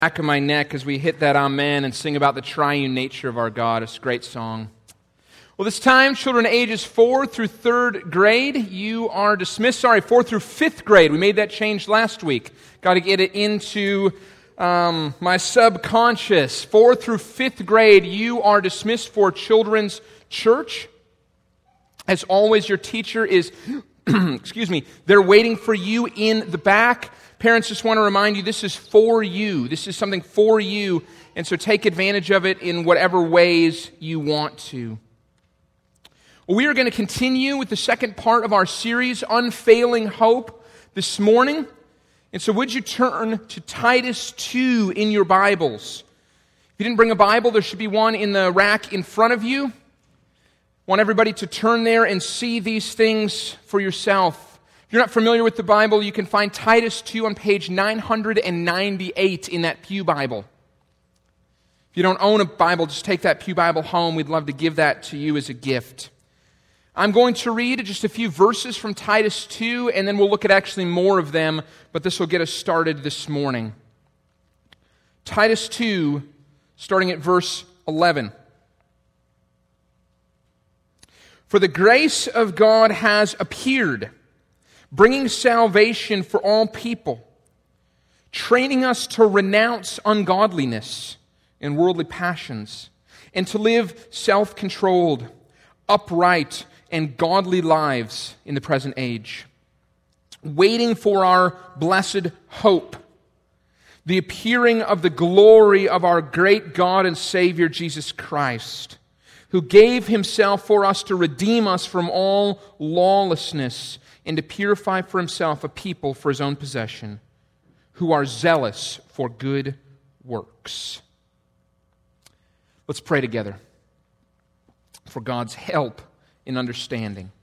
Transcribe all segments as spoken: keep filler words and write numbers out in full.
Back of my neck as we hit that amen and sing about the triune nature of our God. It's a great song. Well, this time, children ages four through third grade, you are dismissed. Sorry, four through fifth grade. We made that change last week. Got to get it into um, my subconscious. Four through fifth grade, you are dismissed for children's church. As always, your teacher is, excuse me, they're waiting for you in the back. Parents, just want to remind you, this is for you. This is something for you, and so take advantage of it in whatever ways you want to. Well, we are going to continue with the second part of our series, Unfailing Hope, this morning. And so would you turn to Titus two in your Bibles? If you didn't bring a Bible, there should be one in the rack in front of you. I want everybody to turn there and see these things for yourself. If you're not familiar with the Bible, you can find Titus two on page nine ninety-eight in that Pew Bible. If you don't own a Bible, just take that Pew Bible home. We'd love to give that to you as a gift. I'm going to read just a few verses from Titus two, and then we'll look at actually more of them, but this will get us started this morning. Titus two, starting at verse eleven. For the grace of God has appeared, bringing salvation for all people, training us to renounce ungodliness and worldly passions, and to live self-controlled, upright, and godly lives in the present age, waiting for our blessed hope, the appearing of the glory of our great God and Savior Jesus Christ, who gave himself for us to redeem us from all lawlessness and to purify for himself a people for his own possession, who are zealous for good works. Let's pray together for God's help in understanding.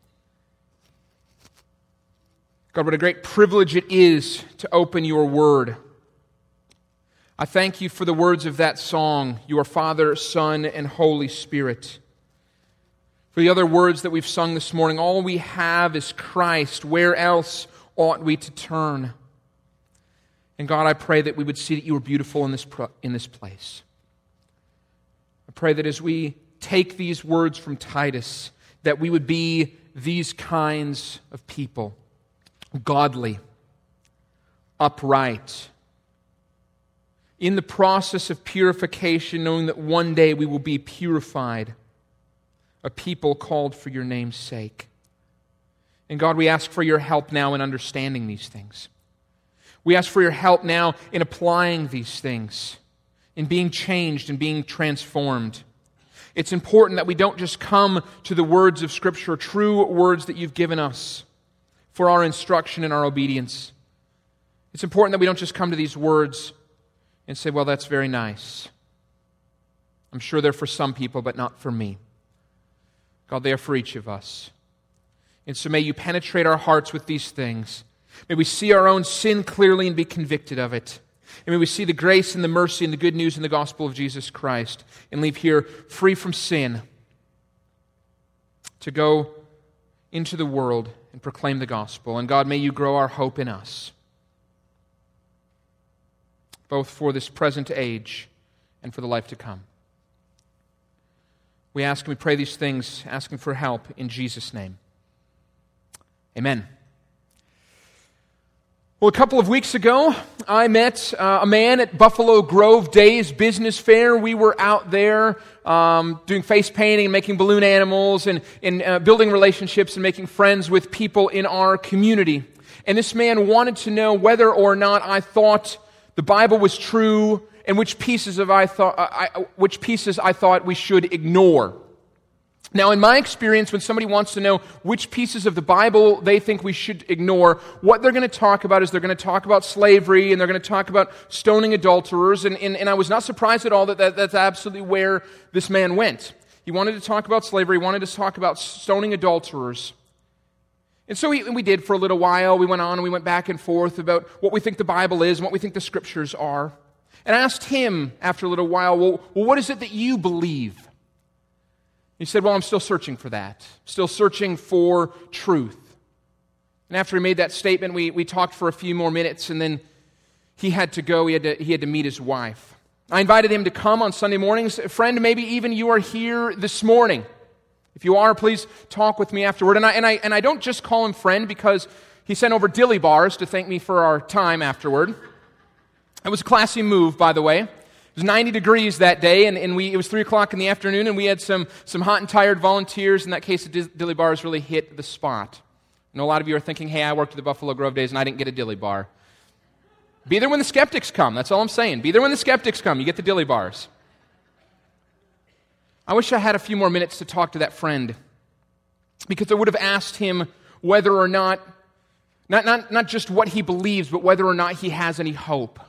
God, what a great privilege it is to open your word. I thank you for the words of that song, your Father, Son, and Holy Spirit. For the other words that we've sung this morning, all we have is Christ. Where else ought we to turn? And God, I pray that we would see that you are beautiful in this, in this place. I pray that as we take these words from Titus, that we would be these kinds of people, godly, upright, in the process of purification, knowing that one day we will be purified, a people called for your name's sake. And God, we ask for your help now in understanding these things. We ask for your help now in applying these things, in being changed and being transformed. It's important that we don't just come to the words of Scripture, true words that you've given us for our instruction and our obedience. It's important that we don't just come to these words and say, well, that's very nice. I'm sure they're for some people, but not for me. God, they are for each of us. And so may you penetrate our hearts with these things. May we see our own sin clearly and be convicted of it. And may we see the grace and the mercy and the good news in the gospel of Jesus Christ and leave here free from sin to go into the world and proclaim the gospel. And God, may you grow our hope in us, both for this present age and for the life to come. We ask and we pray these things, asking for help in Jesus' name. Amen. Well, a couple of weeks ago, I met uh, a man at Buffalo Grove Days Business Fair. We were out there um, doing face painting and making balloon animals and, and uh, building relationships and making friends with people in our community. And this man wanted to know whether or not I thought the Bible was true and which pieces of I thought I, which pieces I thought we should ignore. Now, in my experience, when somebody wants to know which pieces of the Bible they think we should ignore, what they're going to talk about is they're going to talk about slavery, and they're going to talk about stoning adulterers, and, and, and I was not surprised at all that, that that's absolutely where this man went. He wanted to talk about slavery, he wanted to talk about stoning adulterers. And so we, we did for a little while. We went on and we went back and forth about what we think the Bible is and what we think the Scriptures are. And I asked him after a little while, well, well what is it that you believe? He said, well, I'm still searching for that. Still searching for truth. And after he made that statement, we, we talked for a few more minutes, and then he had to go, he had to, he had to meet his wife. I invited him to come on Sunday mornings. Friend, maybe even you are here this morning. If you are, please talk with me afterward. And I, and I, and I don't just call him friend because he sent over dilly bars to thank me for our time afterward. It was a classy move, by the way. It was ninety degrees that day, and, and we, it was three o'clock in the afternoon, and we had some, some hot and tired volunteers. In that case, the dilly bars really hit the spot. I know a lot of you are thinking, hey, I worked at the Buffalo Grove days, and I didn't get a dilly bar. Be there when the skeptics come. That's all I'm saying. Be there when the skeptics come. You get the dilly bars. I wish I had a few more minutes to talk to that friend, because I would have asked him whether or not, not, not, not just what he believes, but whether or not he has any hope.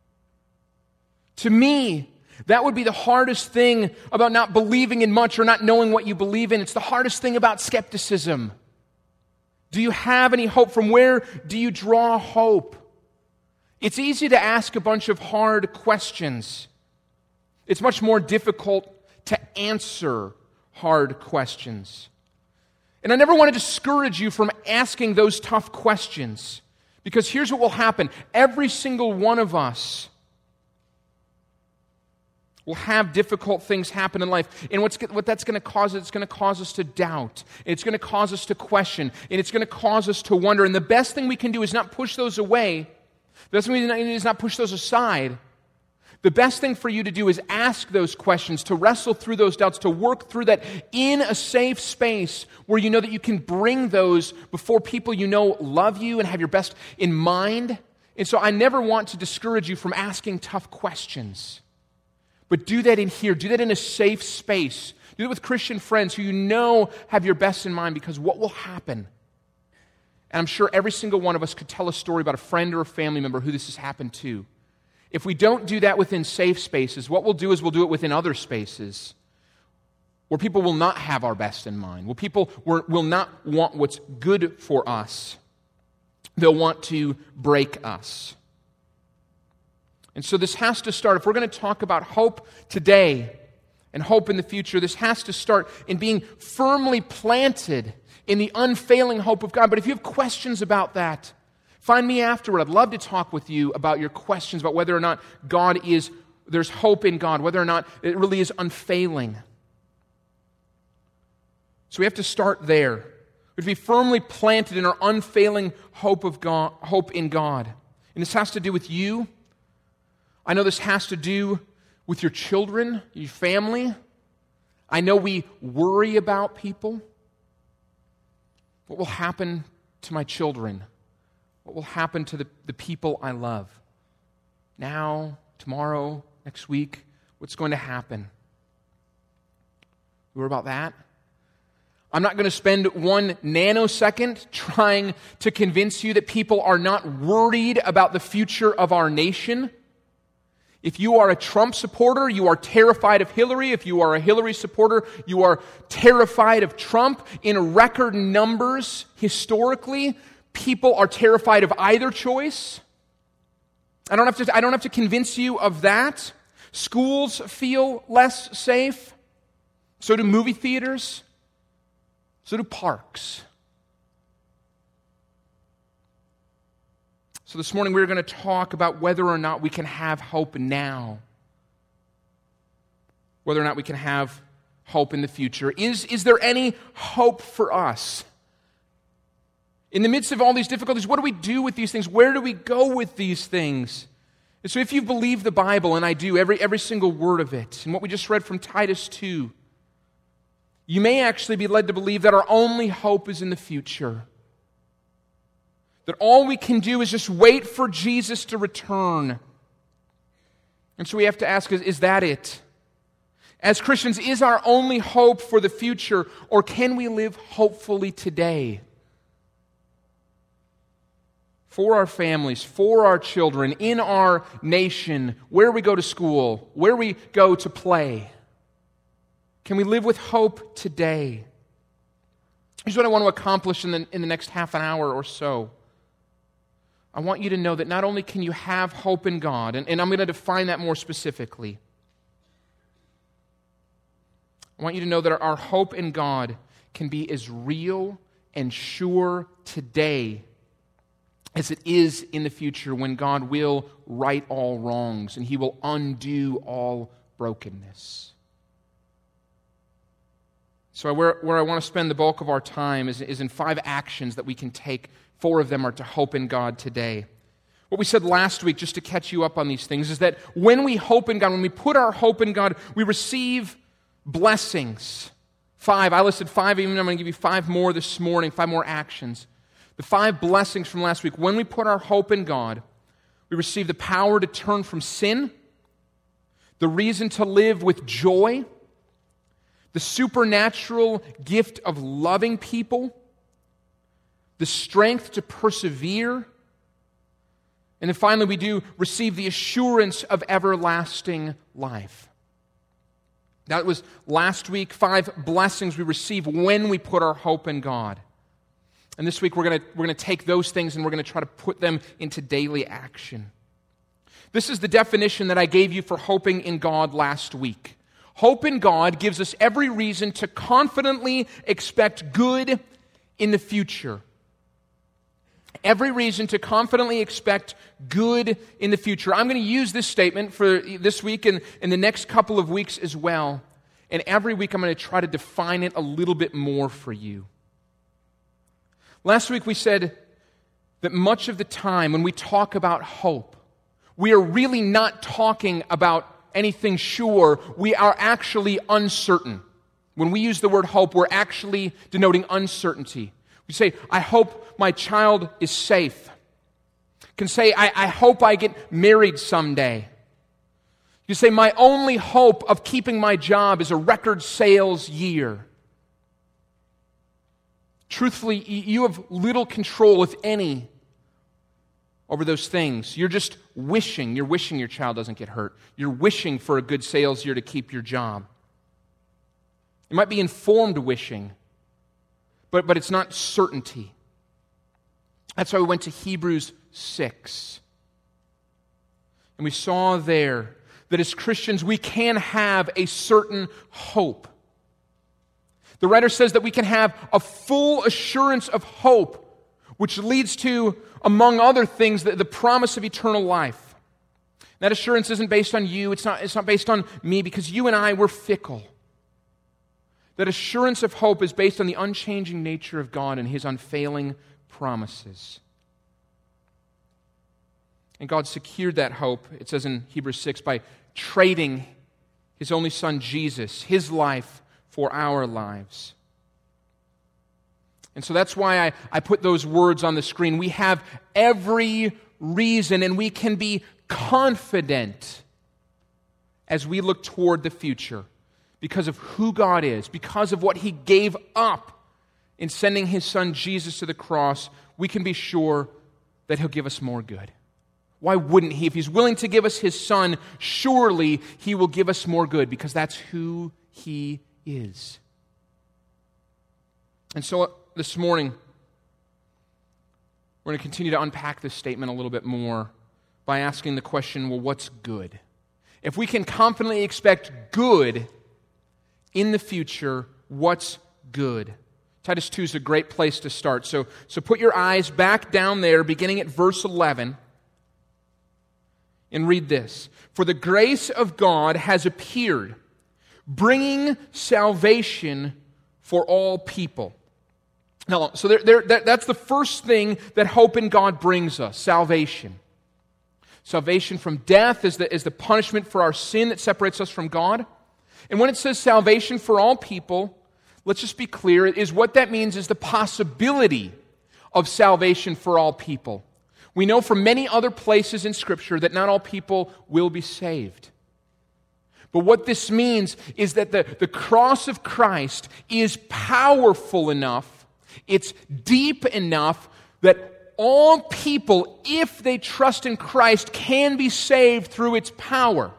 To me, that would be the hardest thing about not believing in much or not knowing what you believe in. It's the hardest thing about skepticism. Do you have any hope? From where do you draw hope? It's easy to ask a bunch of hard questions. It's much more difficult to answer hard questions. And I never want to discourage you from asking those tough questions, because here's what will happen. Every single one of us will have difficult things happen in life. And what's, what that's going to cause, it's going to cause us to doubt. It's going to cause us to question. And it's going to cause us to wonder. And the best thing we can do is not push those away. The best thing we can do is not push those aside. The best thing for you to do is ask those questions, to wrestle through those doubts, to work through that in a safe space where you know that you can bring those before people you know love you and have your best in mind. And so I never want to discourage you from asking tough questions. But do that in here. Do that in a safe space. Do that with Christian friends who you know have your best in mind, because what will happen? And I'm sure every single one of us could tell a story about a friend or a family member who this has happened to. If we don't do that within safe spaces, what we'll do is we'll do it within other spaces where people will not have our best in mind, where people will not want what's good for us. They'll want to break us. And so this has to start, if we're going to talk about hope today and hope in the future, this has to start in being firmly planted in the unfailing hope of God. But if you have questions about that, find me afterward. I'd love to talk with you about your questions about whether or not God is, there's hope in God, whether or not it really is unfailing. So we have to start there. We have to be firmly planted in our unfailing hope of God, hope in God. And this has to do with you. I know this has to do with your children, your family. I know we worry about people. What will happen to my children? What will happen to the, the people I love? Now, tomorrow, next week, what's going to happen? You worry about that? I'm not going to spend one nanosecond trying to convince you that people are not worried about the future of our nation. If you are a Trump supporter, you are terrified of Hillary. If you are a Hillary supporter, you are terrified of Trump. In record numbers, historically, people are terrified of either choice. I don't have to, I don't have to convince you of that. Schools feel less safe. So do movie theaters. So do parks. So this morning we're going to talk about whether or not we can have hope now. Whether or not we can have hope in the future. Is, is there any hope for us? In the midst of all these difficulties, what do we do with these things? Where do we go with these things? And so if you believe the Bible, and I do, every, every single word of it, and what we just read from Titus two, you may actually be led to believe that our only hope is in the future. That all we can do is just wait for Jesus to return. And so we have to ask, is, is that it? As Christians, is our only hope for the future, or can we live hopefully today? For our families, for our children, in our nation, where we go to school, where we go to play. Can we live with hope today? Here's what I want to accomplish in the, in the next half an hour or so. I want you to know that not only can you have hope in God, and, and I'm going to define that more specifically. I want you to know that our, our hope in God can be as real and sure today as it is in the future when God will right all wrongs and He will undo all brokenness. So where, where I want to spend the bulk of our time is, is in five actions that we can take. Four of them are to hope in God today. What we said last week, just to catch you up on these things, is that when we hope in God, when we put our hope in God, we receive blessings. Five. I listed five, even I'm going to give you five more this morning, five more actions. The five blessings from last week. When we put our hope in God, we receive the power to turn from sin, the reason to live with joy, the supernatural gift of loving people, the strength to persevere, and then finally we do receive the assurance of everlasting life. That was last week, five blessings we receive when we put our hope in God. And this week we're going to we're going to take those things and we're going to try to put them into daily action. This is the definition that I gave you for hoping in God last week. Hope in God gives us every reason to confidently expect good in the future. Every reason to confidently expect good in the future. I'm going to use this statement for this week and in the next couple of weeks as well. And every week I'm going to try to define it a little bit more for you. Last week we said that much of the time when we talk about hope, we are really not talking about anything sure. We are actually uncertain. When we use the word hope, we're actually denoting uncertainty. We say, I hope my child is safe. You can say, I, I hope I get married someday. You say, my only hope of keeping my job is a record sales year. Truthfully, you have little control, if any, over those things. You're just wishing. You're wishing your child doesn't get hurt. You're wishing for a good sales year to keep your job. It might be informed wishing, but, but it's not certainty. That's why we went to Hebrews six. And we saw there that as Christians we can have a certain hope. The writer says that we can have a full assurance of hope, which leads to, among other things, the, the promise of eternal life. That assurance isn't based on you, it's not, it's not based on me, because you and I, we're fickle. That assurance of hope is based on the unchanging nature of God and His unfailing promises. And God secured that hope, it says in Hebrews six, by trading His only Son, Jesus, His life for our lives. And so that's why I, I put those words on the screen. We have every reason and we can be confident as we look toward the future because of who God is, because of what He gave up in sending His Son Jesus to the cross. We can be sure that He'll give us more good. Why wouldn't He? If He's willing to give us His Son, surely He will give us more good because that's who He is. And so this morning, we're going to continue to unpack this statement a little bit more by asking the question, well, what's good? If we can confidently expect good in the future, what's good? Titus two is a great place to start. So, so put your eyes back down there, beginning at verse eleven, and read this. For the grace of God has appeared, bringing salvation for all people. Now, so there, there, that, that's the first thing that hope in God brings us, salvation. Salvation from death is the, is the punishment for our sin that separates us from God. And when it says salvation for all people, let's just be clear, is what that means is the possibility of salvation for all people. We know from many other places in Scripture that not all people will be saved. But what this means is that the, the cross of Christ is powerful enough, it's deep enough that all people, if they trust in Christ, can be saved through its power.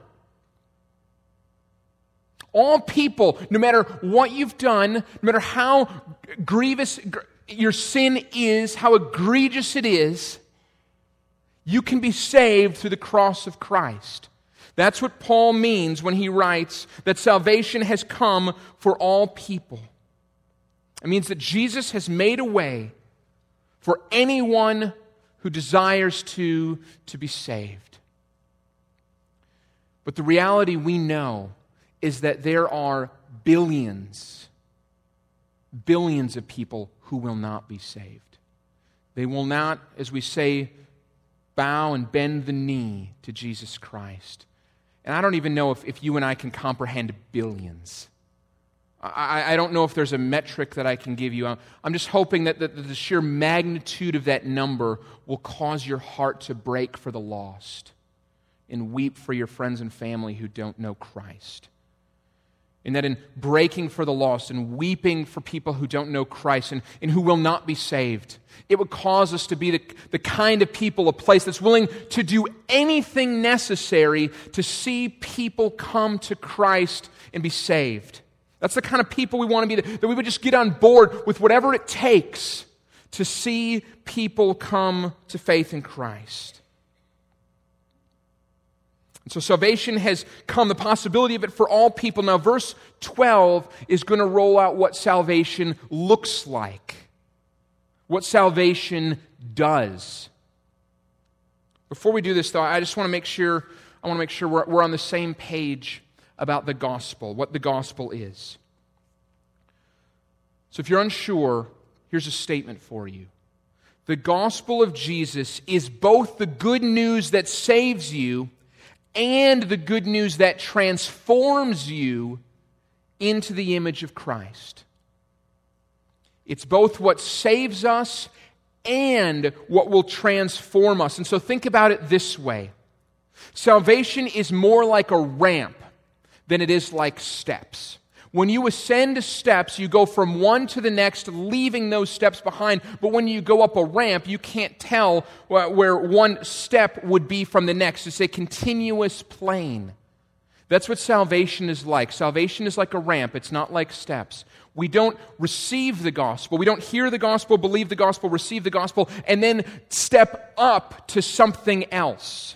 All people, no matter what you've done, no matter how grievous your sin is, how egregious it is, you can be saved through the cross of Christ. That's what Paul means when he writes that salvation has come for all people. It means that Jesus has made a way for anyone who desires to, to be saved. But the reality we know is that there are billions, billions of people who will not be saved. They will not, as we say, bow and bend the knee to Jesus Christ. And I don't even know if, if you and I can comprehend billions. I, I don't know if there's a metric that I can give you. I'm, I'm just hoping that the, the sheer magnitude of that number will cause your heart to break for the lost and weep for your friends and family who don't know Christ. And that in breaking for the lost and weeping for people who don't know Christ and, and who will not be saved, it would cause us to be the, the kind of people, a place that's willing to do anything necessary to see people come to Christ and be saved. That's the kind of people we want to be, that we would just get on board with whatever it takes to see people come to faith in Christ. So salvation has come, the possibility of it for all people. Now verse twelve is going to roll out what salvation looks like, what salvation does. Before we do this, though, I just want to make sure, I want to make sure we're, we're on the same page about the gospel, what the gospel is. So if you're unsure, here's a statement for you. The gospel of Jesus is both the good news that saves you and the good news that transforms you into the image of Christ. It's both what saves us and what will transform us. And so think about it this way. Salvation is more like a ramp than it is like steps. When you ascend steps, you go from one to the next, leaving those steps behind. But when you go up a ramp, you can't tell where one step would be from the next. It's a continuous plane. That's what salvation is like. Salvation is like a ramp. It's not like steps. We don't receive the gospel. We don't hear the gospel, believe the gospel, receive the gospel, and then step up to something else.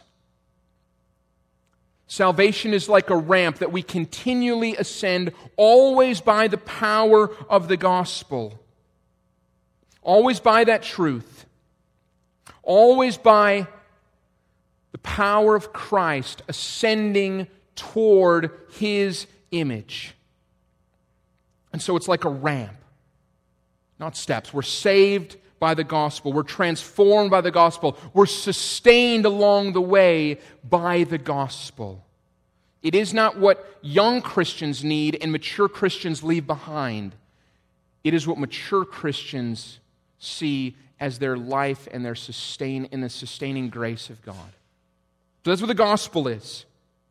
Salvation is like a ramp that we continually ascend, always by the power of the gospel. Always by that truth. Always by the power of Christ ascending toward His image. And so it's like a ramp, not steps. We're saved by the gospel. We're transformed by the gospel. We're sustained along the way by the gospel. It is not what young Christians need and mature Christians leave behind. It is what mature Christians see as their life and their sustain in the sustaining grace of God. So that's what the gospel is.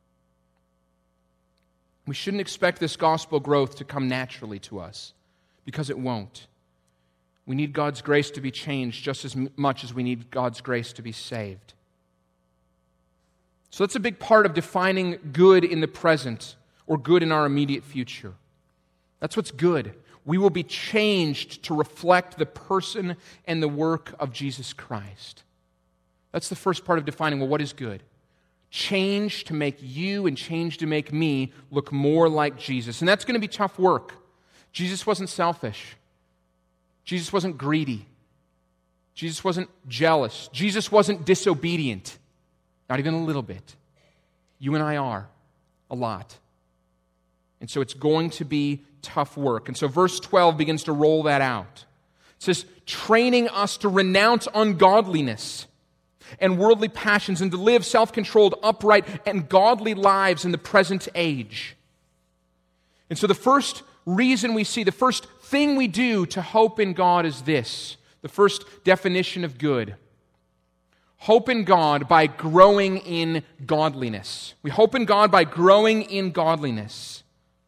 We shouldn't expect this gospel growth to come naturally to us, because it won't. We need God's grace to be changed just as much as we need God's grace to be saved. So that's a big part of defining good in the present or good in our immediate future. That's what's good. We will be changed to reflect the person and the work of Jesus Christ. That's the first part of defining, well, what is good? Change to make you and change to make me look more like Jesus. And that's going to be tough work. Jesus wasn't selfish. Jesus wasn't greedy. Jesus wasn't jealous. Jesus wasn't disobedient. Not even a little bit. You and I are. A lot. And so it's going to be tough work. And so verse twelve begins to roll that out. It says, training us to renounce ungodliness and worldly passions and to live self-controlled, upright, and godly lives in the present age. And so the first reason we see, the first thing we do to hope in God is this. The first definition of good. Hope in God by growing in godliness. We hope in God by growing in godliness.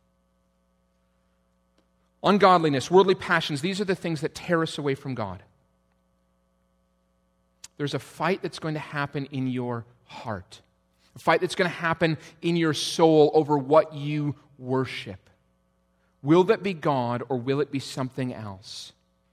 Ungodliness, worldly passions, these are the things that tear us away from God. There's a fight that's going to happen in your heart. A fight that's going to happen in your soul over what you worship. Will that be God or will it be something else?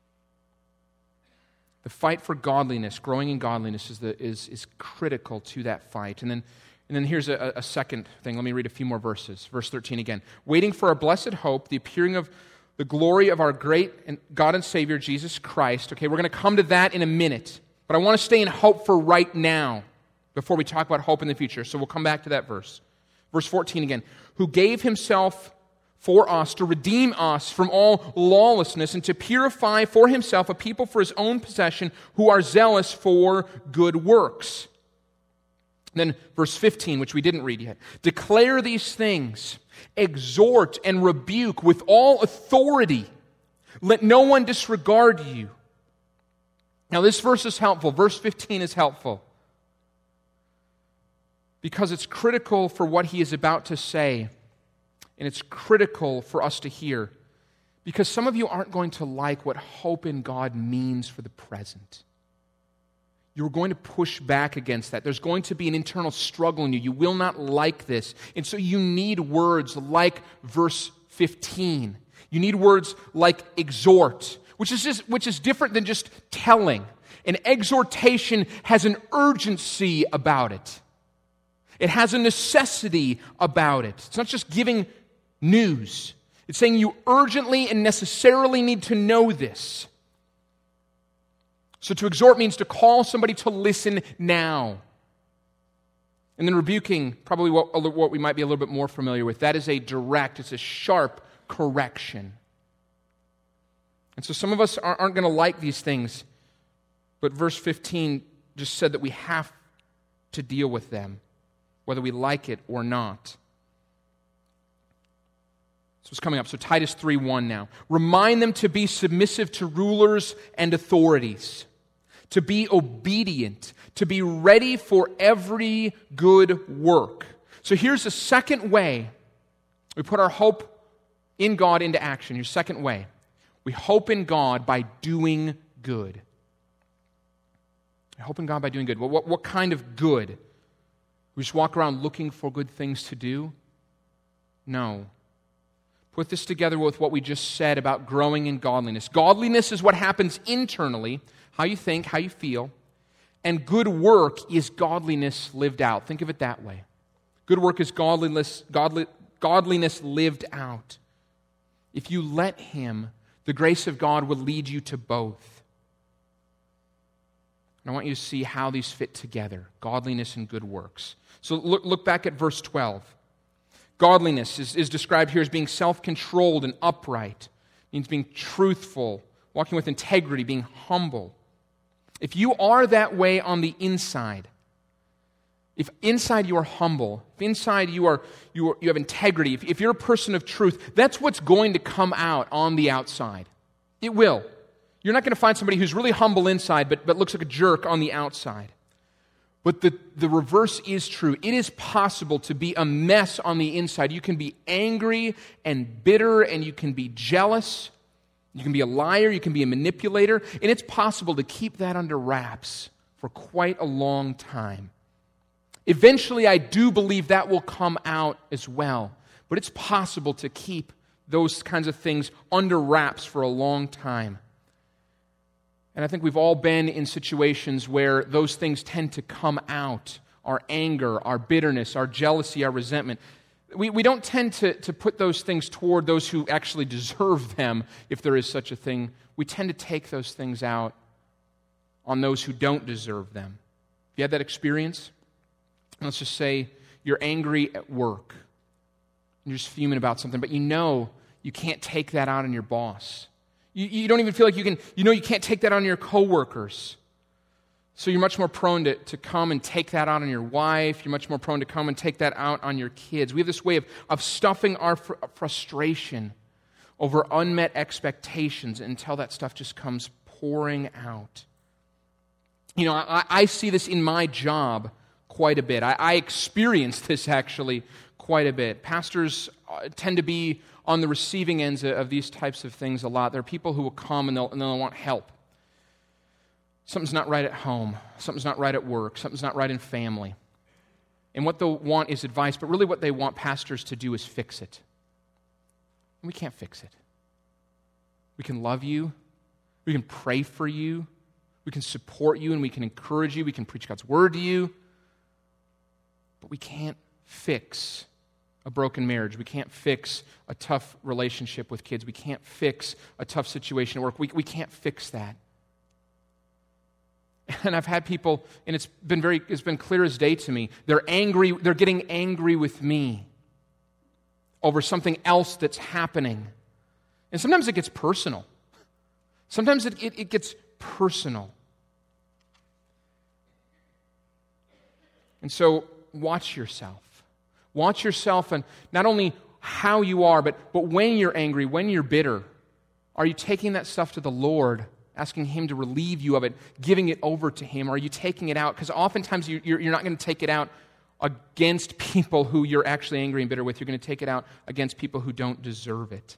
The fight for godliness, growing in godliness, is, the, is, is critical to that fight. And then, and then here's a, a second thing. Let me read a few more verses. Verse thirteen again. Waiting for our blessed hope, the appearing of the glory of our great God and Savior, Jesus Christ. Okay, we're going to come to that in a minute. But I want to stay in hope for right now before we talk about hope in the future. So we'll come back to that verse. Verse fourteen again. Who gave himself for us to redeem us from all lawlessness and to purify for himself a people for his own possession who are zealous for good works. Then verse fifteen, which we didn't read yet. Declare these things, exhort and rebuke with all authority. Let no one disregard you. Now this verse is helpful. Verse fifteen is helpful because it's critical for what he is about to say, and it's critical for us to hear, because some of you aren't going to like what hope in God means for the present. You're going to push back against that. There's going to be an internal struggle in you. You will not like this. And so you need words like verse fifteen. You need words like exhort, which is just, which is different than just telling. An exhortation has an urgency about it. It has a necessity about it. It's not just giving news. It's saying you urgently and necessarily need to know this. So to exhort means to call somebody to listen now. And then rebuking, probably what, what we might be a little bit more familiar with. That is a direct, it's a sharp correction. And so some of us aren't going to like these things, but verse fifteen just said that we have to deal with them, whether we like it or not. So it's coming up. So Titus three one now. Remind them to be submissive to rulers and authorities, to be obedient, to be ready for every good work. So here's the second way we put our hope in God into action. Your second way. We hope in God by doing good. I hope in God by doing good. Well, what, what kind of good? We just walk around looking for good things to do? No. Put this together with what we just said about growing in godliness. Godliness is what happens internally, how you think, how you feel. And good work is godliness lived out. Think of it that way. Good work is godliness, godly, godliness lived out. If you let Him, the grace of God will lead you to both. And I want you to see how these fit together, godliness and good works. So look, look back at verse twelve. Godliness is, is described here as being self-controlled and upright. It means being truthful, walking with integrity, being humble. If you are that way on the inside, if inside you are humble, if inside you are you, are, you have integrity, if, if you're a person of truth, that's what's going to come out on the outside. It will. You're not going to find somebody who's really humble inside but, but looks like a jerk on the outside. But the, the reverse is true. It is possible to be a mess on the inside. You can be angry and bitter, and you can be jealous. You can be a liar. You can be a manipulator. And it's possible to keep that under wraps for quite a long time. Eventually, I do believe that will come out as well. But it's possible to keep those kinds of things under wraps for a long time. And I think we've all been in situations where those things tend to come out. Our anger, our bitterness, our jealousy, our resentment. We, we don't tend to, to put those things toward those who actually deserve them, if there is such a thing. We tend to take those things out on those who don't deserve them. Have you had that experience? Let's just say you're angry at work. You're just fuming about something, but you know you can't take that out on your boss. You, you don't even feel like you can, you know you can't take that on your coworkers. So you're much more prone to, to come and take that out on your wife. You're much more prone to come and take that out on your kids. We have this way of, of stuffing our fr- frustration over unmet expectations until that stuff just comes pouring out. You know, I, I see this in my job quite a bit. I, I experience this actually quite a bit. Pastors uh, tend to be on the receiving ends of these types of things a lot. There are people who will come and they'll, and they'll want help. Something's not right at home. Something's not right at work. Something's not right in family. And what they'll want is advice, but really what they want pastors to do is fix it. And we can't fix it. We can love you. We can pray for you. We can support you and we can encourage you. We can preach God's word to you. But we can't fix a broken marriage. We can't fix a tough relationship with kids. We can't fix a tough situation at work. We, we can't fix that. And I've had people, and it's been very, it's been clear as day to me, they're angry, they're getting angry with me over something else that's happening. And sometimes it gets personal. Sometimes it, it, it gets personal. And so, watch yourself. Watch yourself and not only how you are, but, but when you're angry, when you're bitter. Are you taking that stuff to the Lord, asking Him to relieve you of it, giving it over to Him? Or are you taking it out? Because oftentimes you, you're, you're not going to take it out against people who you're actually angry and bitter with. You're going to take it out against people who don't deserve it.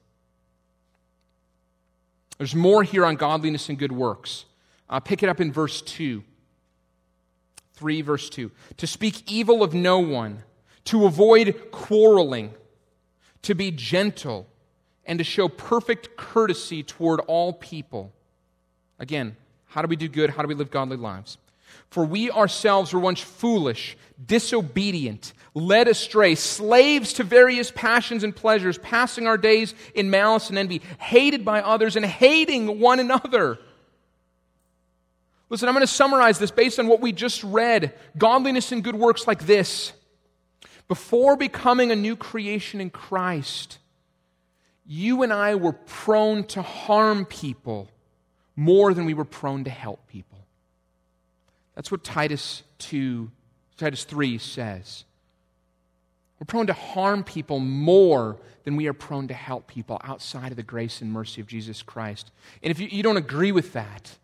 There's more here on godliness and good works. Uh, pick it up in verse two. three, verse two. To speak evil of no one, to avoid quarreling, to be gentle, and to show perfect courtesy toward all people. Again, how do we do good? How do we live godly lives? For we ourselves were once foolish, disobedient, led astray, slaves to various passions and pleasures, passing our days in malice and envy, hated by others and hating one another. Listen, I'm going to summarize this based on what we just read. Godliness and good works like this. Before becoming a new creation in Christ, you and I were prone to harm people more than we were prone to help people. That's what Titus two, Titus three says. We're prone to harm people more than we are prone to help people outside of the grace and mercy of Jesus Christ. And if you, you don't agree with that,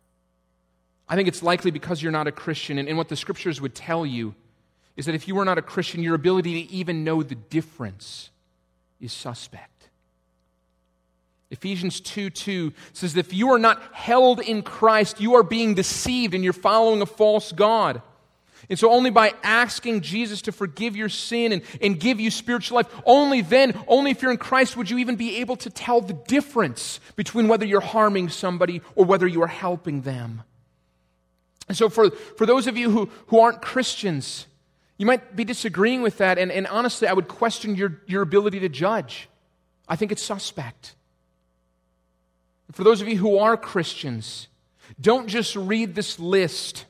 I think it's likely because you're not a Christian. And, and what the Scriptures would tell you is that if you were not a Christian, your ability to even know the difference is suspect. Ephesians two two says that if you are not held in Christ, you are being deceived and you're following a false god. And so only by asking Jesus to forgive your sin and, and give you spiritual life, only then, only if you're in Christ would you even be able to tell the difference between whether you're harming somebody or whether you are helping them. And so for, for those of you who, who aren't Christians, you might be disagreeing with that, and, and honestly, I would question your, your ability to judge. I think it's suspect. For those of you who are Christians, don't just read this list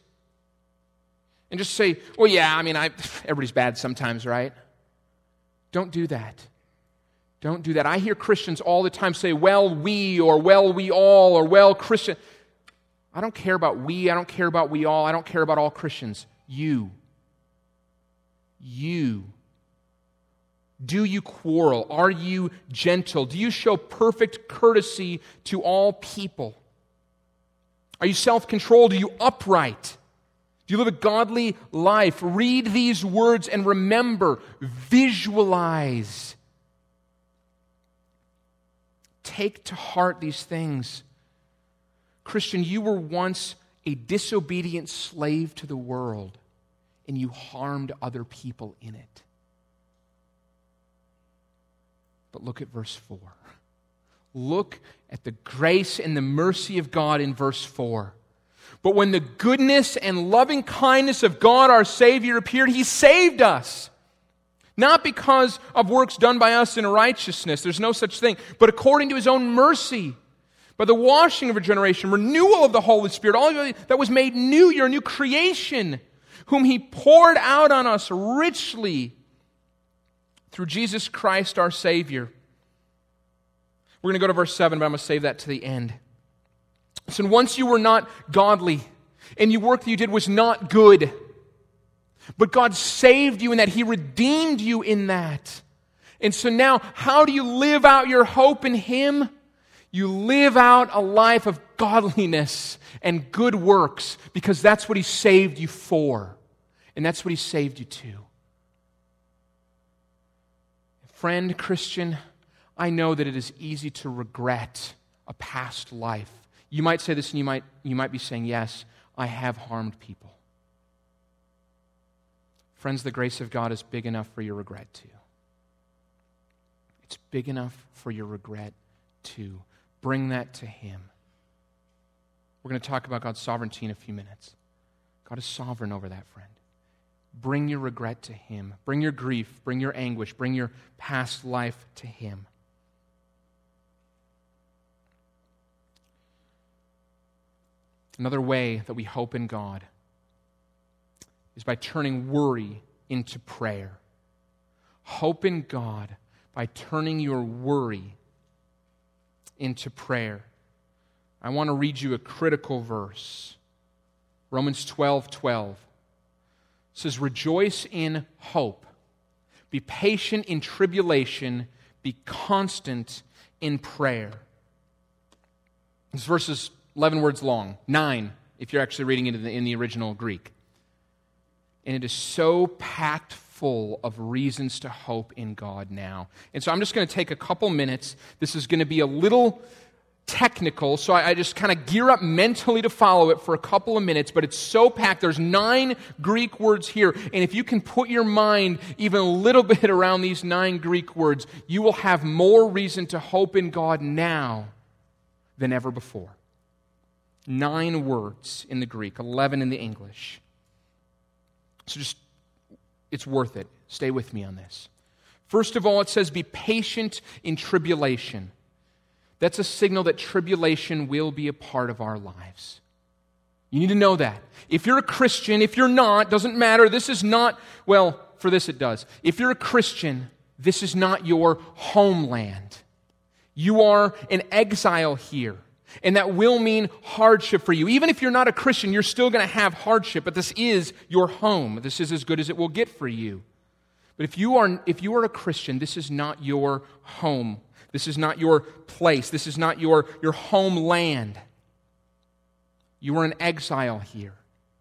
and just say, well, yeah, I mean, I, everybody's bad sometimes, right? Don't do that. Don't do that. I hear Christians all the time say, well, we, or well, we all, or well, Christian. I don't care about we, I don't care about we all, I don't care about all Christians. You. You. Do you quarrel? Are you gentle? Do you show perfect courtesy to all people? Are you self-controlled? Are you upright? Do you live a godly life? Read these words and remember, visualize. Take to heart these things. Christian, you were once a disobedient slave to the world, and you harmed other people in it. But look at verse four. Look at the grace and the mercy of God in verse four. But when the goodness and loving kindness of God our Savior appeared, He saved us. Not because of works done by us in righteousness, there's no such thing, but according to His own mercy, by the washing of regeneration, renewal of the Holy Spirit, all that was made new, you're a new creation, whom He poured out on us richly through Jesus Christ our Savior. We're going to go to verse seven, but I'm going to save that to the end. So once you were not godly, and your work that you did was not good, but God saved you in that. He redeemed you in that. And so now, how do you live out your hope in Him? You live out a life of godliness and good works, because that's what He saved you for. And that's what He saved you to. Friend, Christian, I know that it is easy to regret a past life. You might say this and you might, you might be saying, yes, I have harmed people. Friends, the grace of God is big enough for your regret too. It's big enough for your regret too. Bring that to Him. We're going to talk about God's sovereignty in a few minutes. God is sovereign over that, friend. Bring your regret to Him. Bring your grief, bring your anguish, bring your past life to Him. Another way that we hope in God is by turning worry into prayer. Hope in God by turning your worry into prayer. I want to read you a critical verse. Romans twelve twelve. It says, rejoice in hope. Be patient in tribulation. Be constant in prayer. This verse is eleven words long. Nine, if you're actually reading it in the, in the original Greek. And it is so packed full of reasons to hope in God now. And so I'm just going to take a couple minutes. This is going to be a little technical, so I, I just kind of gear up mentally to follow it for a couple of minutes, but it's so packed. There's nine Greek words here, and if you can put your mind even a little bit around these nine Greek words, you will have more reason to hope in God now than ever before. Nine words in the Greek, eleven in the English. So just, it's worth it. Stay with me on this. First of all, it says, be patient in tribulation. That's a signal that tribulation will be a part of our lives. You need to know that. If you're a Christian, if you're not, doesn't matter. This is not, well, for this it does. If you're a Christian, this is not your homeland. You are an exile here. And that will mean hardship for you. Even if you're not a Christian, you're still going to have hardship, but this is your home. This is as good as it will get for you. But if you are, if you are a Christian, this is not your home. This is not your place. This is not your, your homeland. You are an exile here.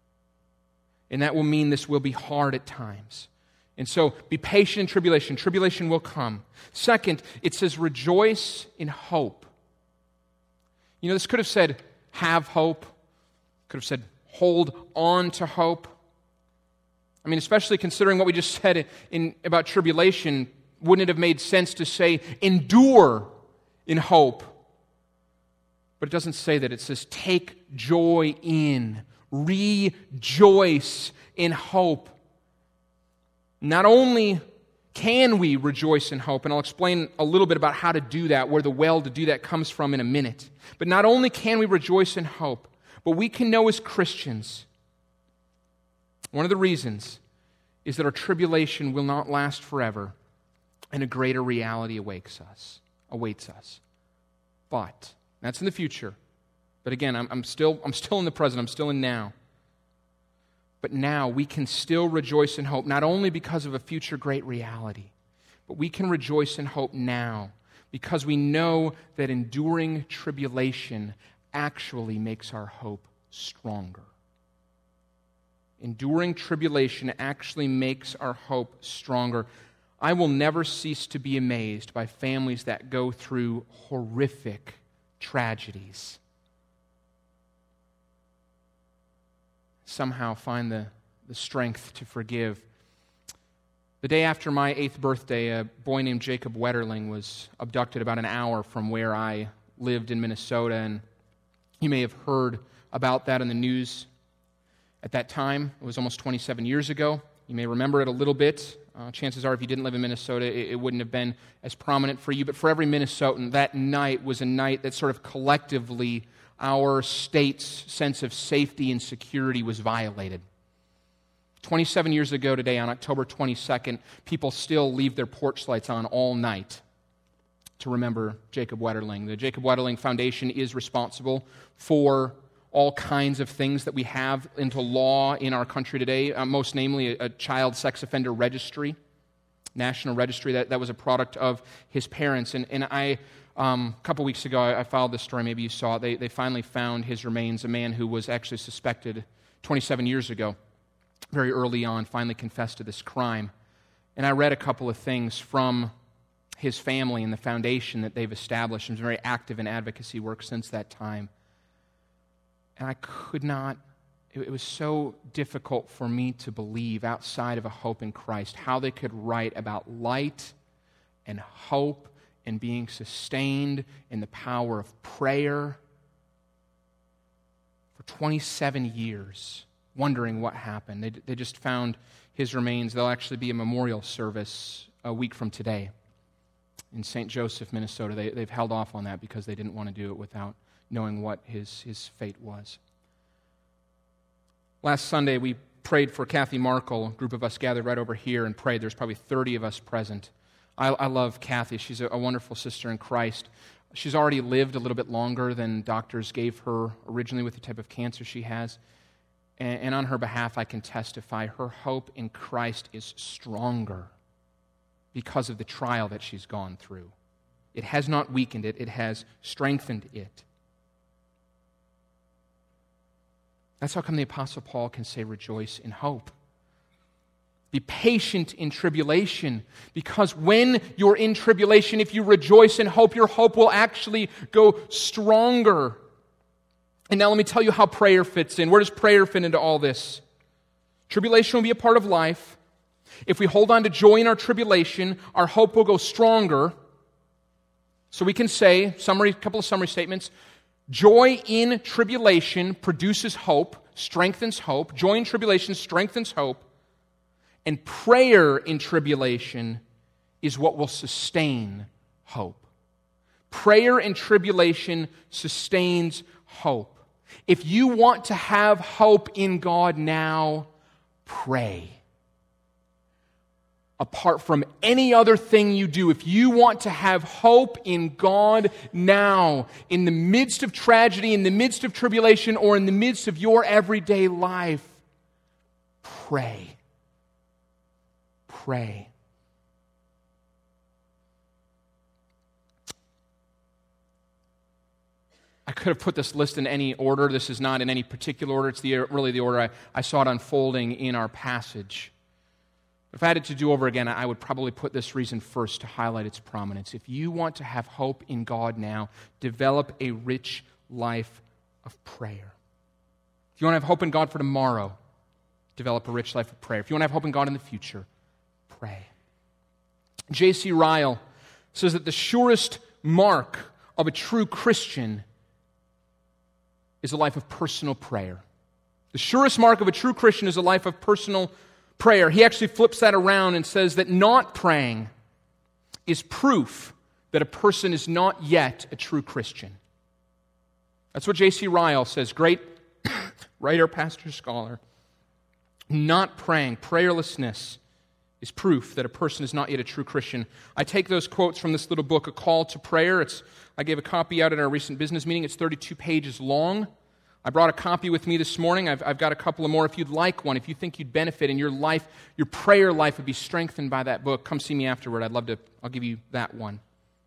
And that will mean this will be hard at times. And so be patient in tribulation. Tribulation will come. Second, it says rejoice in hope. You know, this could have said have hope. Could have said hold on to hope. I mean, especially considering what we just said in, about tribulation, wouldn't it have made sense to say endure in hope? But it doesn't say that. It says take joy in, rejoice in hope. Not only can we rejoice in hope, and I'll explain a little bit about how to do that, where the well to do that comes from in a minute. But not only can we rejoice in hope, but we can know as Christians, one of the reasons is that our tribulation will not last forever, and a greater reality awaits us. Awaits us. But that's in the future. But again, I'm, I'm still I'm still in the present. I'm still in now. But now we can still rejoice in hope, not only because of a future great reality, but we can rejoice in hope now because we know that enduring tribulation actually makes our hope stronger. Enduring tribulation actually makes our hope stronger. I will never cease to be amazed by families that go through horrific tragedies. Somehow find the, the strength to forgive. The day after my eighth birthday, a boy named Jacob Wetterling was abducted about an hour from where I lived in Minnesota, and you may have heard about that in the news. At that time, it was almost twenty-seven years ago. You may remember it a little bit. Uh, chances are, if you didn't live in Minnesota, it, it wouldn't have been as prominent for you. But for every Minnesotan, that night was a night that sort of collectively our state's sense of safety and security was violated. twenty-seven years ago today, on October twenty-second, people still leave their porch lights on all night to remember Jacob Wetterling. The Jacob Wetterling Foundation is responsible for all kinds of things that we have into law in our country today, uh, most namely a, a child sex offender registry, national registry, that, that was a product of his parents. And, and I, um, a couple weeks ago, I, I filed this story, maybe you saw it. They, they finally found his remains, a man who was actually suspected twenty-seven years ago, very early on, finally confessed to this crime. And I read a couple of things from his family and the foundation that they've established, and been very active in advocacy work since that time. And I could not, it was so difficult for me to believe outside of a hope in Christ how they could write about light and hope and being sustained in the power of prayer for twenty-seven years, wondering what happened. They, they just found his remains. There'll actually be a memorial service a week from today in Saint Joseph, Minnesota. They, they've held off on that because they didn't want to do it without knowing what his, his fate was. Last Sunday, we prayed for Kathy Markle. A group of us gathered right over here and prayed. There's probably thirty of us present. I, I love Kathy. She's a, a wonderful sister in Christ. She's already lived a little bit longer than doctors gave her originally with the type of cancer she has. And, and on her behalf, I can testify her hope in Christ is stronger because of the trial that she's gone through. It has not weakened it. It has strengthened it. That's how come the Apostle Paul can say, rejoice in hope. Be patient in tribulation, because when you're in tribulation, if you rejoice in hope, your hope will actually go stronger. And now let me tell you how prayer fits in. Where does prayer fit into all this? Tribulation will be a part of life. If we hold on to joy in our tribulation, our hope will go stronger. So we can say, summary, a couple of summary statements. Joy in tribulation produces hope, strengthens hope. Joy in tribulation strengthens hope. And prayer in tribulation is what will sustain hope. Prayer in tribulation sustains hope. If you want to have hope in God now, pray. Apart from any other thing you do, if you want to have hope in God now, in the midst of tragedy, in the midst of tribulation, or in the midst of your everyday life, pray. Pray. I could have put this list in any order. This is not in any particular order. It's the, really the order I, I saw it unfolding in our passage. If I had it to do over again, I would probably put this reason first to highlight its prominence. If you want to have hope in God now, develop a rich life of prayer. If you want to have hope in God for tomorrow, develop a rich life of prayer. If you want to have hope in God in the future, pray. J C Ryle says that the surest mark of a true Christian is a life of personal prayer. The surest mark of a true Christian is a life of personal prayer. He actually flips that around and says that not praying is proof that a person is not yet a true Christian. That's what J C Ryle says, great writer, pastor, scholar. Not praying, prayerlessness, is proof that a person is not yet a true Christian. I take those quotes from this little book, A Call to Prayer. It's I gave a copy out at our recent business meeting. It's thirty-two pages long. I brought a copy with me this morning. I've, I've got a couple of more. If you'd like one, if you think you'd benefit in your life, your prayer life would be strengthened by that book, come see me afterward. I'd love to, I'll give you that one.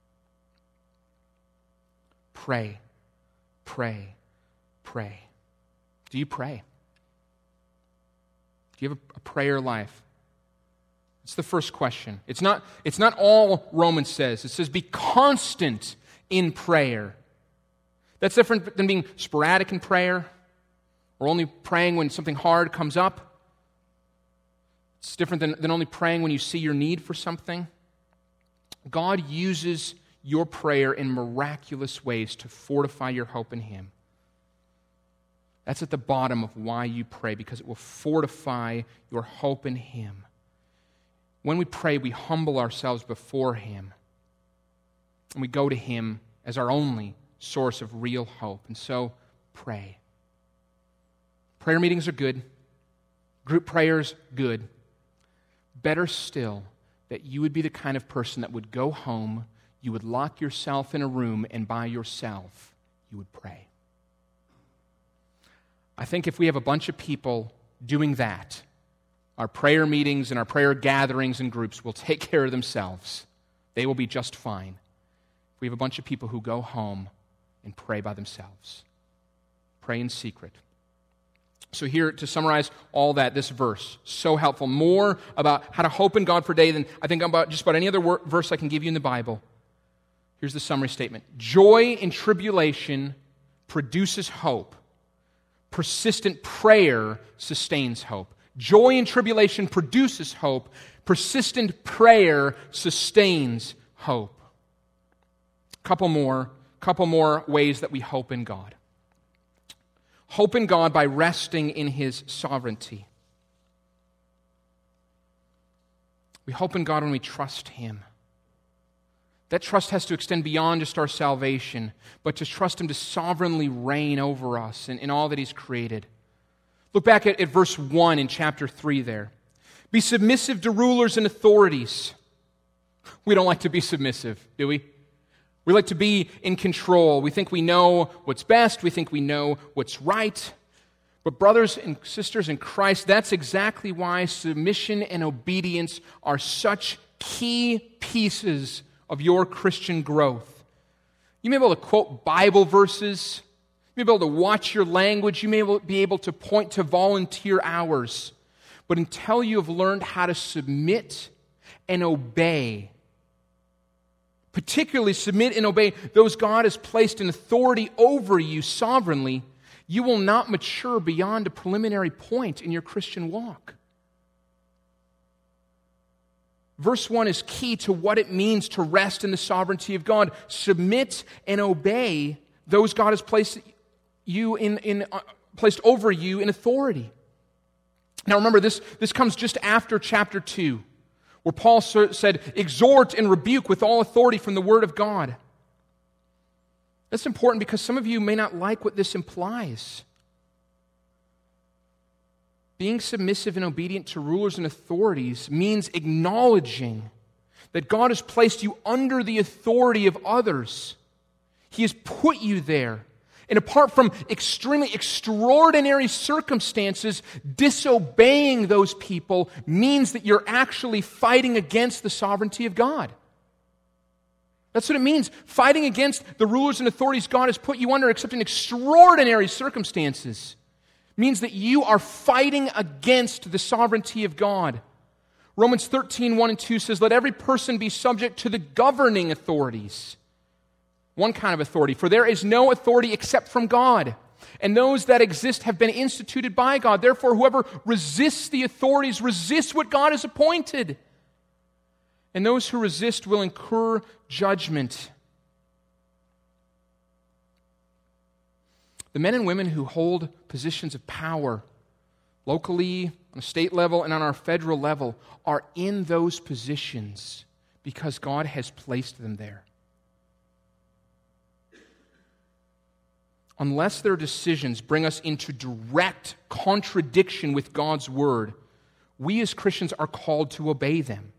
Pray, pray, pray. Do you pray? Do you have a, a prayer life? It's the first question. It's not, it's not all Romans says. It says be constant in prayer. That's different than being sporadic in prayer or only praying when something hard comes up. It's different than, than only praying when you see your need for something. God uses your prayer in miraculous ways to fortify your hope in Him. That's at the bottom of why you pray, because it will fortify your hope in Him. When we pray, we humble ourselves before Him, and we go to Him as our only source of real hope. And so, pray. Prayer meetings are good. Group prayers, good. Better still, that you would be the kind of person that would go home, you would lock yourself in a room, and by yourself, you would pray. I think if we have a bunch of people doing that, our prayer meetings and our prayer gatherings and groups will take care of themselves. They will be just fine. We have a bunch of people who go home and pray by themselves. Pray in secret. So here, to summarize all that, this verse, so helpful. More about how to hope in God for day than I think about just about any other wor- verse I can give you in the Bible. Here's the summary statement. Joy in tribulation produces hope. Persistent prayer sustains hope. Joy in tribulation produces hope. Persistent prayer sustains hope. Couple more, couple more ways that we hope in God. Hope in God by resting in His sovereignty. We hope in God when we trust Him. That trust has to extend beyond just our salvation, but to trust Him to sovereignly reign over us in, in all that He's created. Look back at, at verse one in chapter three there. Be submissive to rulers and authorities. We don't like to be submissive, do we? We like to be in control. We think we know what's best. We think we know what's right. But brothers and sisters in Christ, that's exactly why submission and obedience are such key pieces of your Christian growth. You may be able to quote Bible verses. You may be able to watch your language. You may be able to point to volunteer hours. But until you have learned how to submit and obey, particularly submit and obey those God has placed in authority over you sovereignly, you will not mature beyond a preliminary point in your Christian walk. Verse one is key to what it means to rest in the sovereignty of God. Submit and obey those God has placed you in, in uh, placed over you in authority. Now remember, this, this comes just after chapter two, where Paul said, exhort and rebuke with all authority from the Word of God. That's important because some of you may not like what this implies. Being submissive and obedient to rulers and authorities means acknowledging that God has placed you under the authority of others. He has put you there. And apart from extremely extraordinary circumstances, disobeying those people means that you're actually fighting against the sovereignty of God. That's what it means. Fighting against the rulers and authorities God has put you under, except in extraordinary circumstances, means that you are fighting against the sovereignty of God. Romans thirteen, one and two says, let every person be subject to the governing authorities. One kind of authority, for there is no authority except from God, and those that exist have been instituted by God. Therefore, whoever resists the authorities resists what God has appointed, and those who resist will incur judgment. The men and women who hold positions of power, locally, on a state level, and on our federal level, are in those positions because God has placed them there. Unless their decisions bring us into direct contradiction with God's Word, we as Christians are called to obey them.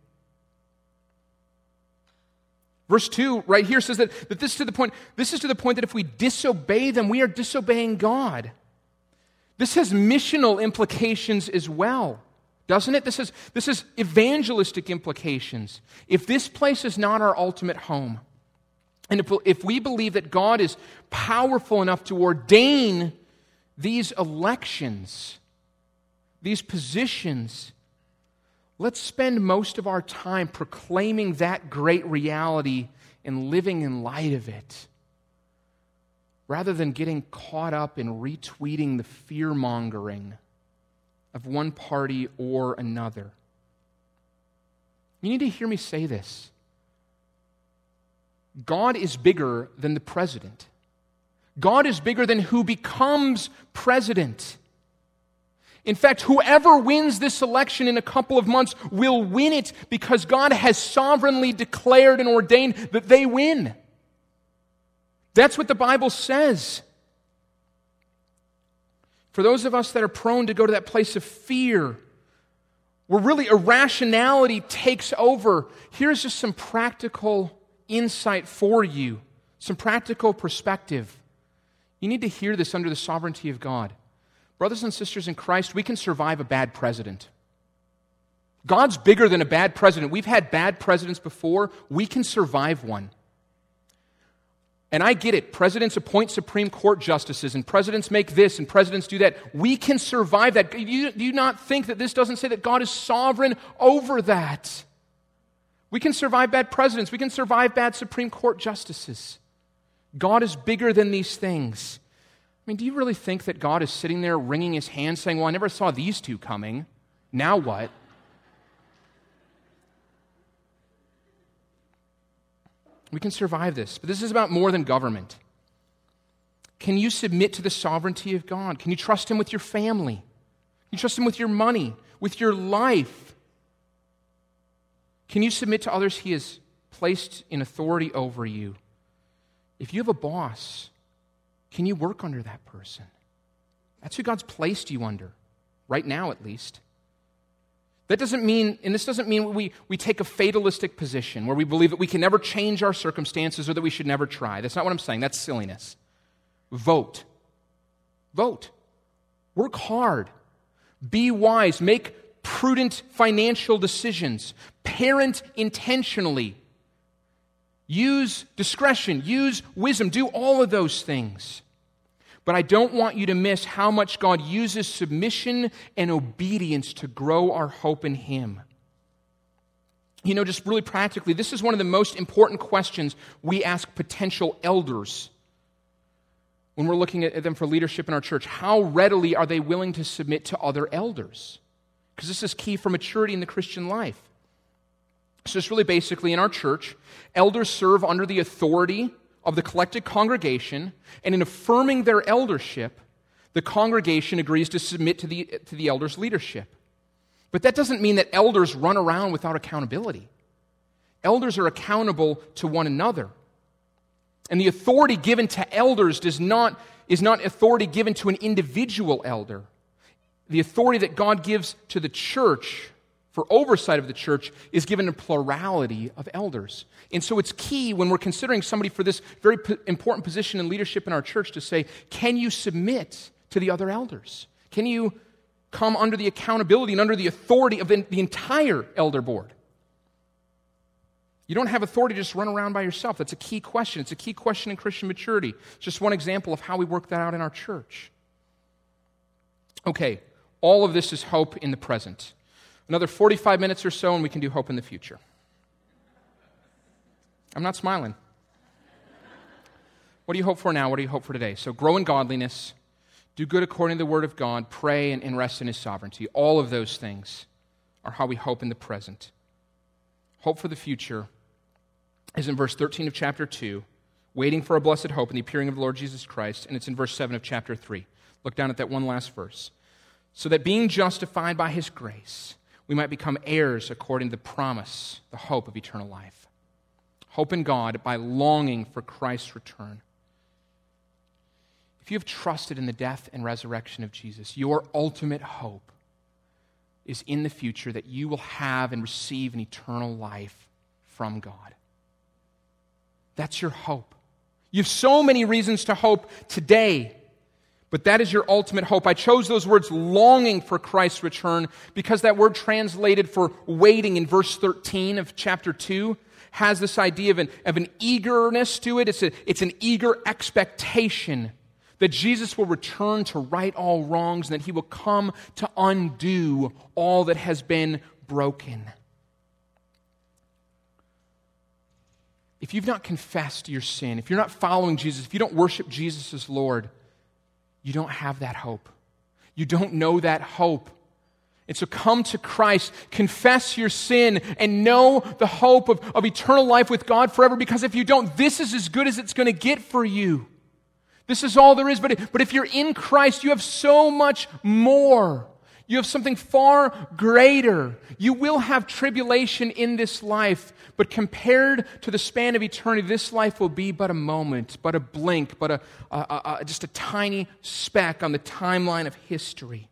Verse two right here says that, that this, is to the point, this is to the point that if we disobey them, we are disobeying God. This has missional implications as well, doesn't it? This has, this has evangelistic implications. If this place is not our ultimate home, and if, if we believe that God is powerful enough to ordain these elections, these positions, let's spend most of our time proclaiming that great reality and living in light of it, rather than getting caught up in retweeting the fear-mongering of one party or another. You need to hear me say this. God is bigger than the president. God is bigger than who becomes president. In fact, whoever wins this election in a couple of months will win it because God has sovereignly declared and ordained that they win. That's what the Bible says. For those of us that are prone to go to that place of fear, where really irrationality takes over, here's just some practical insight for you, some practical perspective. You need to hear this under the sovereignty of God. Brothers and sisters in Christ, we can survive a bad president. God's bigger than a bad president. We've had bad presidents before. We can survive one. And I get it. Presidents appoint Supreme Court justices, and presidents make this, and presidents do that. We can survive that. You do not think that this doesn't say that God is sovereign over that. We can survive bad presidents. We can survive bad Supreme Court justices. God is bigger than these things. I mean, do you really think that God is sitting there wringing his hands saying, well, I never saw these two coming. Now what? We can survive this. But this is about more than government. Can you submit to the sovereignty of God? Can you trust him with your family? Can you trust him with your money, with your life? Can you submit to others he has placed in authority over you? If you have a boss, can you work under that person? That's who God's placed you under. right now at least. That doesn't mean, and this doesn't mean we, we take a fatalistic position where we believe that we can never change our circumstances or that we should never try. That's not what I'm saying. That's silliness. Vote. Vote. Work hard. Be wise. Make prudent financial decisions. Parent intentionally. Use discretion. Use wisdom. Do all of those things. But I don't want you to miss how much God uses submission and obedience to grow our hope in Him. You know, just really practically, this is one of the most important questions we ask potential elders when we're looking at them for leadership in our church. How readily are they willing to submit to other elders? Because this is key for maturity in the Christian life. So it's really basically in our church, elders serve under the authority of the collected congregation, and in affirming their eldership, the congregation agrees to submit to the, to the elders' leadership. But that doesn't mean that elders run around without accountability. Elders are accountable to one another. And the authority given to elders does not, is not authority given to an individual elder. The authority that God gives to the church for oversight of the church is given a plurality of elders. And so it's key when we're considering somebody for this very p- important position in leadership in our church to say, can you submit to the other elders? Can you come under the accountability and under the authority of the, the entire elder board? You don't have authority to just run around by yourself. That's a key question. It's a key question in Christian maturity. It's just one example of how we work that out in our church. Okay, all of this is hope in the present. Another forty-five minutes or so, and we can do hope in the future. I'm not smiling. What do you hope for now? What do you hope for today? So grow in godliness, do good according to the word of God, pray and, and rest in His sovereignty. All of those things are how we hope in the present. Hope for the future is in verse thirteen of chapter two, waiting for a blessed hope in the appearing of the Lord Jesus Christ, and it's in verse seven of chapter three. Look down at that one last verse. So that being justified by His grace, we might become heirs according to the promise, the hope of eternal life. Hope in God by longing for Christ's return. If you have trusted in the death and resurrection of Jesus, your ultimate hope is in the future that you will have and receive an eternal life from God. That's your hope. You have so many reasons to hope today, but that is your ultimate hope. I chose those words, longing for Christ's return, because that word translated for waiting in verse thirteen of chapter two has this idea of an, of an eagerness to it. It's, a, it's an eager expectation that Jesus will return to right all wrongs and that He will come to undo all that has been broken. If you've not confessed your sin, if you're not following Jesus, if you don't worship Jesus as Lord, you don't have that hope. You don't know that hope. And so come to Christ, confess your sin, and know the hope of, of eternal life with God forever, because if you don't, this is as good as it's going to get for you. This is all there is. But, but if you're in Christ, you have so much more. You have something far greater. You will have tribulation in this life, but compared to the span of eternity, this life will be but a moment, but a blink, but a, a, a, a just a tiny speck on the timeline of history.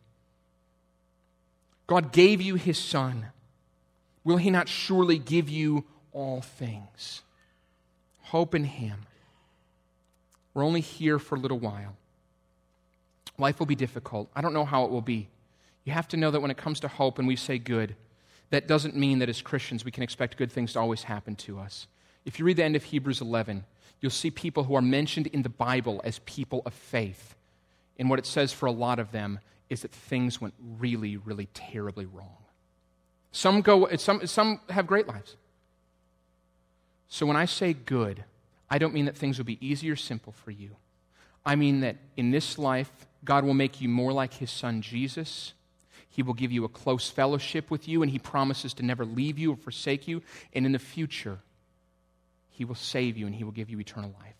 God gave you His Son. Will He not surely give you all things? Hope in Him. We're only here for a little while. Life will be difficult. I don't know how it will be. You have to know that when it comes to hope and we say good, that doesn't mean that as Christians we can expect good things to always happen to us. If you read the end of Hebrews eleven, you'll see people who are mentioned in the Bible as people of faith. And what it says for a lot of them is that things went really, really terribly wrong. Some go, some, some have great lives. So when I say good, I don't mean that things will be easy or simple for you. I mean that in this life, God will make you more like His Son Jesus. He will give you a close fellowship with you, and He promises to never leave you or forsake you. And in the future, He will save you and He will give you eternal life.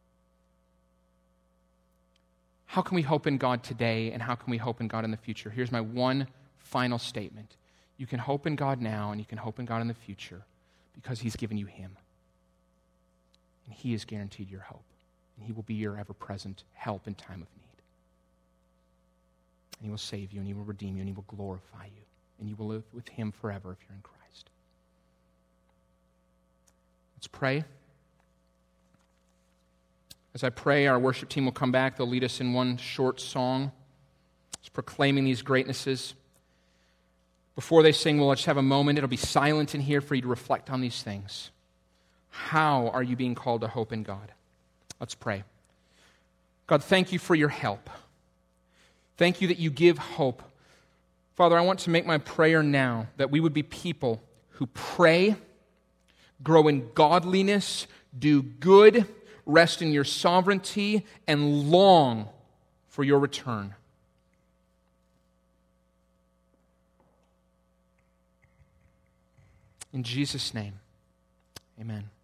How can we hope in God today, and how can we hope in God in the future? Here's my one final statement. You can hope in God now, and you can hope in God in the future because He's given you Him. And He has guaranteed your hope. And He will be your ever-present help in time of need. and he will save you, and he will redeem you, and he will glorify you, and you will live with him forever if you're in Christ. Let's pray. As I pray, our worship team will come back. They'll lead us in one short song. It's proclaiming these greatnesses. Before they sing, we'll just have a moment. It'll be silent in here for you to reflect on these things. How are you being called to hope in God? Let's pray. God, thank you for your help. Thank you that you give hope. Father, I want to make my prayer now that we would be people who pray, grow in godliness, do good, rest in your sovereignty, and long for your return. In Jesus' name, amen.